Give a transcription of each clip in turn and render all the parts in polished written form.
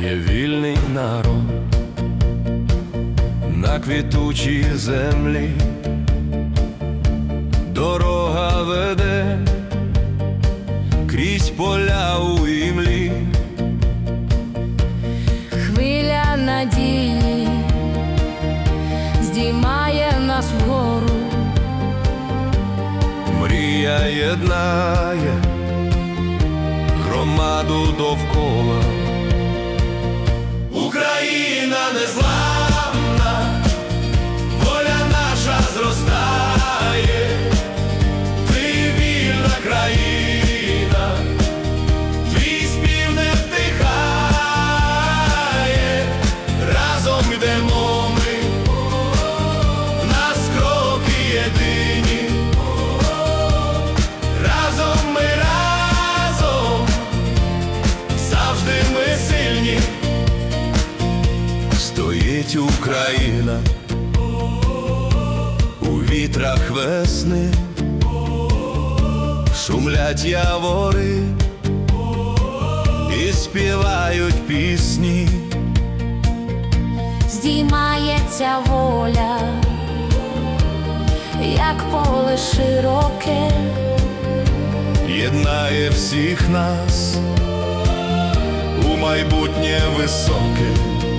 є вільний народ на квітучій землі, дорога веде крізь поля у імлі. Хвиля надії здіймає нас вгору, мрія єднає громаду довкола. Україна незламна, воля наша зростає, ти вільна країна, твій спів не втихає, разом йдемо ми, в нас кроки єдині, разом ми, разом, завжди ми сильні. Стоїть Україна у вітрах весни, шумлять явори і співають пісні. Здіймається воля, як поле широке, Єднає всіх нас у майбутнє високе.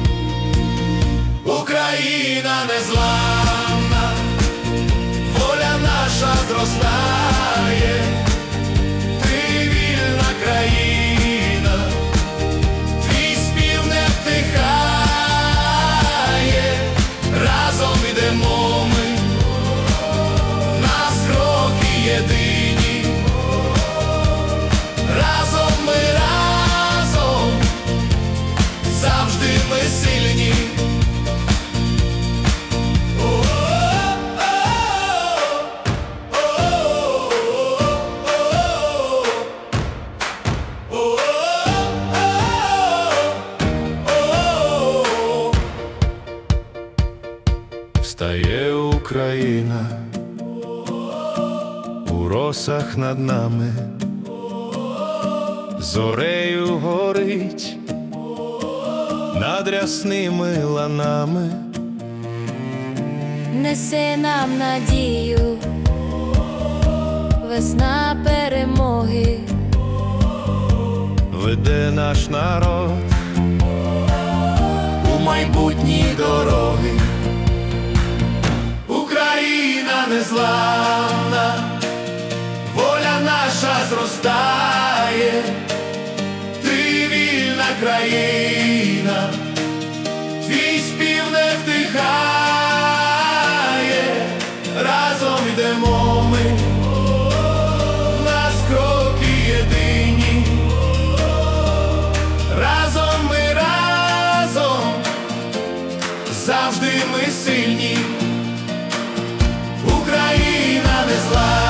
Україна незламна, воля наша зростає, ти вільна країна, твій спів не втихає, разом йдемо ми, в нас кроки єдині, разом ми, разом, завжди ми сильні. Встає Україна у росах над нами, зорею горить над рясними ланами. несе нам надію, весна перемоги, Веде наш народ у майбутні дороги. Україна незламна, воля наша зростає, ти вільна країна, твій спів не втихає, разом йдемо ми, в нас кроки єдині, разом ми, разом, завжди ми сильні. Україна незламна.